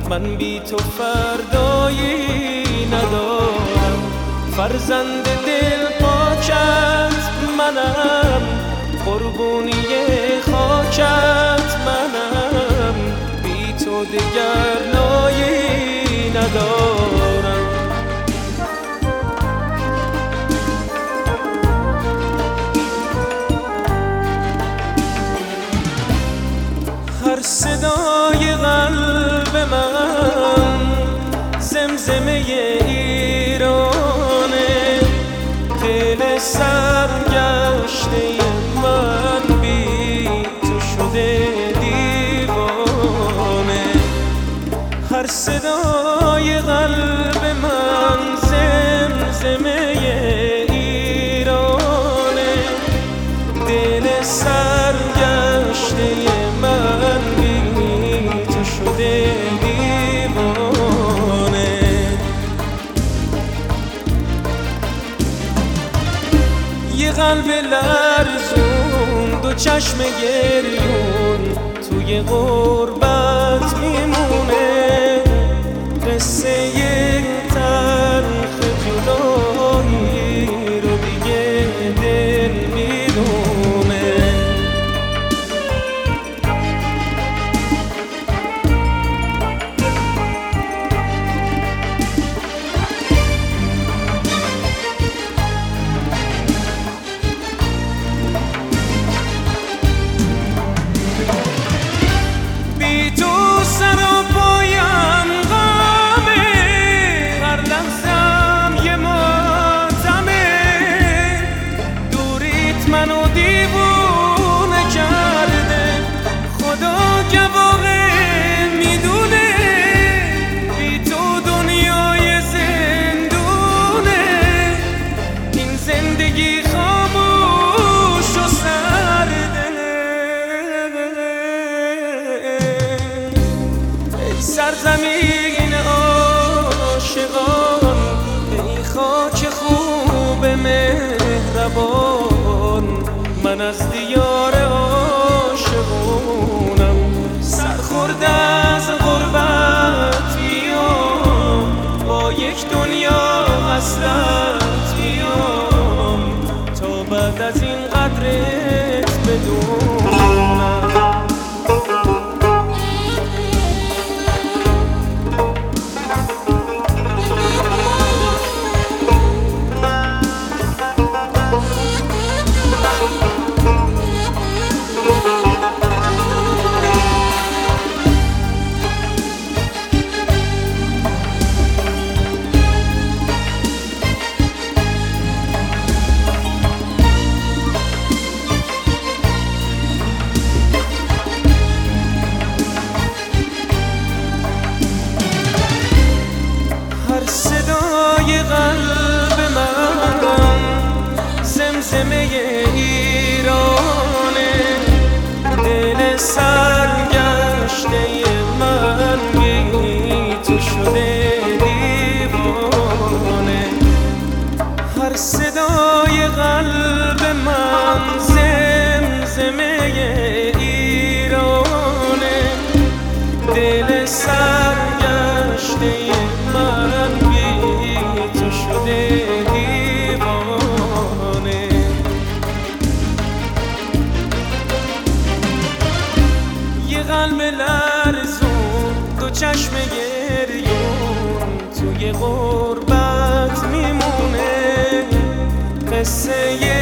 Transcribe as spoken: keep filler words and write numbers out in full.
من بی تو فردایی ندارم. فرزند دل پاکت منم، قربونی خاکت منم، بی تو دگر نایی ندارم. هر صدای قلب من زمزمه ایرانه، دل سرگشته من بی تو شده دیوانه. هر صدای قلب من زمزمه ایرانه، دل سرگشته من بی تو شده دیوانه. یه قلب لرزون، دو چشم گریون، توی غربت میمونه. قصه تلخ جدایی رو دیگه دل میدونه. منو دیوونه کرده، خدا گواهه میدونه، بی تو دنیای زندونه. این زندگی خاموش و سرده. ای سرزمین عاشقان، ای خاک خوب مهربان، من از دیار عاشقونم. سرخورده از غربت میام، با یک دنیا حسرت میام، تا بعد از این قدرت بدونم. صدای قلب من زمزمه ایرانه، دل سرگشته من بی تو شده دیوانه. هر صدای قلب من زمزمه ایرانه، دل سرگشته من تو شده دیوانه. یه قلب لرزون، دو چشم گریون، توی غربت میمونه. قصه